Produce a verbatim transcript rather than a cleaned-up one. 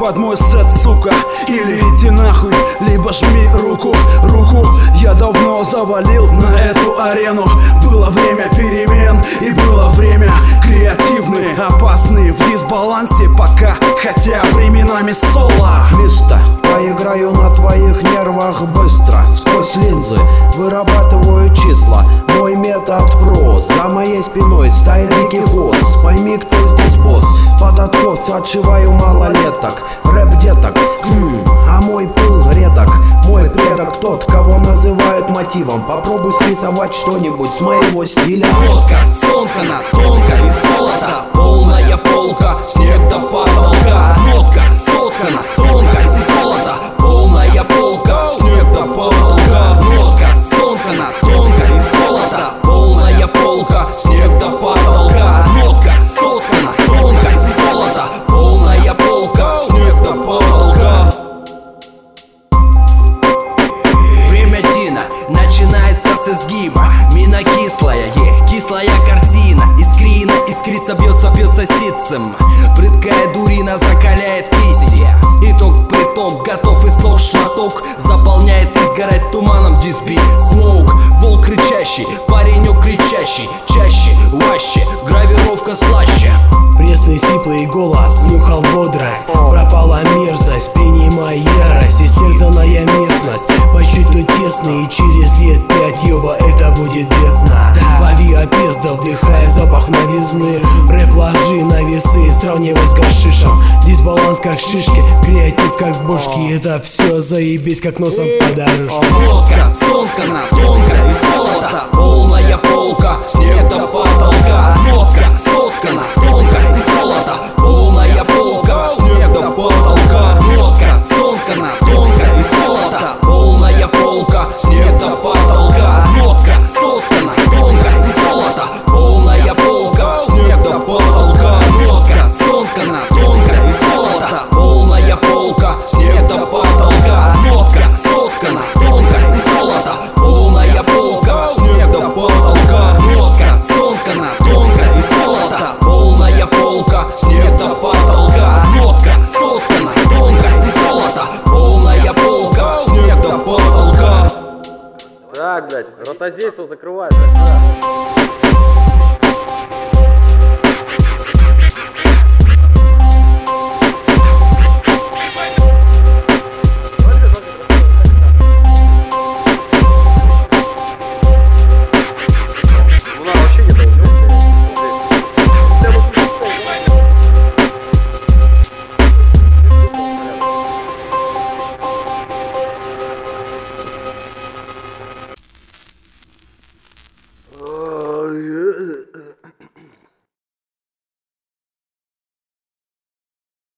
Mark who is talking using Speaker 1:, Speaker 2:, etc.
Speaker 1: под мой сет, сука. Или иди нахуй, либо жми руку, руку. Я давно завалил на эту арену. Было время перемен и было время креативные, опасные, в дисбалансе пока, хотя временами соло.
Speaker 2: Место, поиграю на твоих нервах быстро. Сквозь линзы вырабатываю числа. Мой метод прост. За моей спиной стоит дикий хост. Пойми, кто здесь босс. Под откос отшиваю малолеток. Рэп деток, хм, а мой пыл редок. Мой предок тот, кого называют мотивом. Попробуй срисовать что-нибудь с моего стиля.
Speaker 3: Водка, сомкана, тонко, из колота, полная полка, снег до потолка. Водка, соткана, тонко, из колота, полная полка, снег до потолка. Водка, соткана, тонко, из колота, полная полка, снег до потолка. Водка, соткана, тонко, из колота, полная полка, снег до потолка. Время Дина начинается с изгиба. Мина кислая, е, кислая картина. Искрина, искрится, бьется, бьется ситцем. Прыткая дурина закаляет кисти. Итог приток, готов и слог шматок. Заполняет изгорать туманом дисбит. Смоук, волк кричащий, паренек кричащий. Чаще, ваще, гравировка слаще.
Speaker 4: Пресный сиплый голос, нюхал бодрость. Пропала мерзость, принимай ярость. Истерзанная местность, почти то тесный. И через лет пять, ёба, это будет бездна. Лови опездал, вдыхая запах новизны. Рэп ложи на весы, сравнивай с гашишем. Дисбаланс как шишки, креатив как бошки. Это все заебись, как носом по дорожке.
Speaker 3: Водка, соткана, тонко, из золота, полная полка, снег до потолка. Водка, соткана, тонко, из золота, полная полка, снег до потолка. Водка, соткана, тонко, из золота, полная полка, снег до потолка. Водка, соткана, тонко, из золота, полная полка, снег до потолка. Водка, соткана, тонко, из золота, полная полка, снег до потолка. Водка, соткана, тонко, из золота, полная полка, снег до потолка. Водка, соткана, тонко, из золота, полная полка, снег до потолка. Водка, соткана, тонко, из золота, полная полка, снег до потолка.
Speaker 5: Так, блядь, ротозейство закрывается.